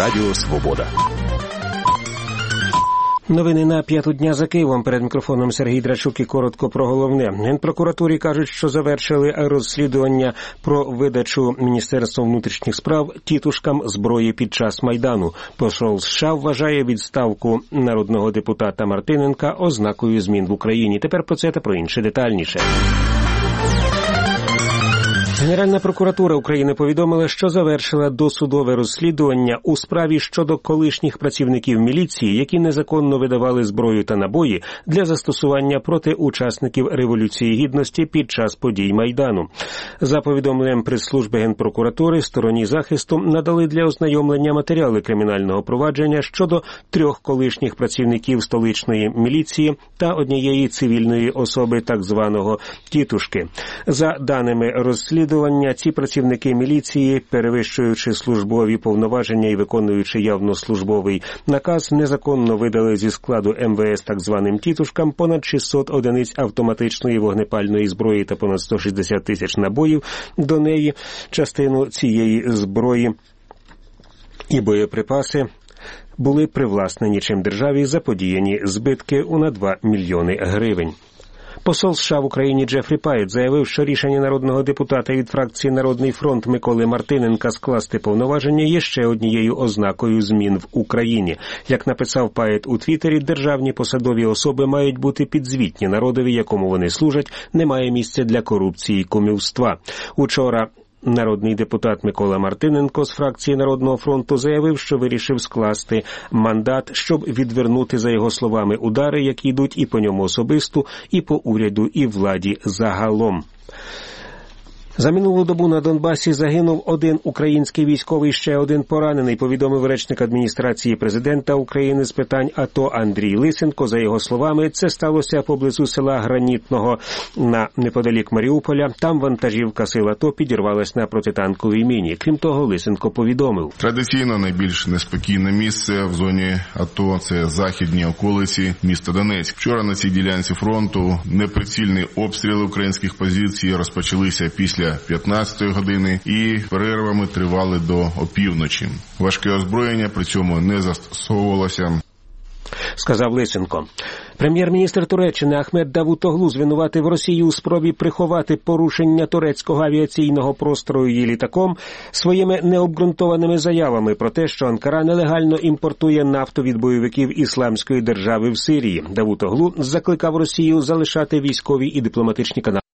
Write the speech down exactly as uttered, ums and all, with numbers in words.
Радіо Свобода. Новини на п'яту дня за Києвом. Перед мікрофоном Сергій Драчук і коротко про головне. Генпрокуратурі кажуть, що завершили розслідування про видачу Міністерством внутрішніх справ тітушкам зброї під час Майдану. Посол США вважає відставку народного депутата Мартиненка ознакою змін в Україні. Тепер про це та про інше детальніше. Генеральна прокуратура України повідомила, що завершила досудове розслідування у справі щодо колишніх працівників міліції, які незаконно видавали зброю та набої для застосування проти учасників Революції Гідності під час подій Майдану. За повідомленням прес-служби Генпрокуратури, стороні захисту надали для ознайомлення матеріали кримінального провадження щодо трьох колишніх працівників столичної міліції та однієї цивільної особи, так званого «тітушки». За даними розслідування, ці працівники міліції, перевищуючи службові повноваження і виконуючи явно службовий наказ, незаконно видали зі складу ем ве ес так званим «тітушкам» понад шістсот одиниць автоматичної вогнепальної зброї та понад сто шістдесят тисяч набоїв до неї. Частину цієї зброї і боєприпаси були привласнені чим державі заподіяні збитки у на два мільйони гривень. Посол США в Україні Джефрі Пайет заявив, що рішення народного депутата від фракції «Народний фронт» Миколи Мартиненка скласти повноваження є ще однією ознакою змін в Україні. Як написав Пайет у Твіттері, державні посадові особи мають бути підзвітні народові, якому вони служать, немає місця для корупції і кумівства. Учора народний депутат Микола Мартиненко з фракції «Народного фронту» заявив, що вирішив скласти мандат, щоб відвернути, за його словами, удари, які йдуть і по ньому особисто, і по уряду, і владі загалом. За минулу добу на Донбасі загинув один український військовий, ще один поранений, повідомив речник адміністрації президента України з питань АТО Андрій Лисенко. За його словами, це сталося поблизу села Гранітного на неподалік Маріуполя. Там вантажівка сил АТО підірвалась на протитанковій міні. Крім того, Лисенко повідомив. Традиційно найбільш неспокійне місце в зоні АТО – це західні околиці міста Донецьк. Вчора на цій ділянці фронту неприцільні обстріли українських позицій розпочалися після п'ятнадцятої години і перервами тривали до опівночі. Важке озброєння при цьому не застосовувалося, сказав Лисенко. Прем'єр-міністр Туреччини Ахмед Давутоглу звинуватив Росію у спробі приховати порушення турецького авіаційного простору її літаком своїми необґрунтованими заявами про те, що Анкара нелегально імпортує нафту від бойовиків Ісламської держави в Сирії. Давутоглу закликав Росію залишати військові і дипломатичні канали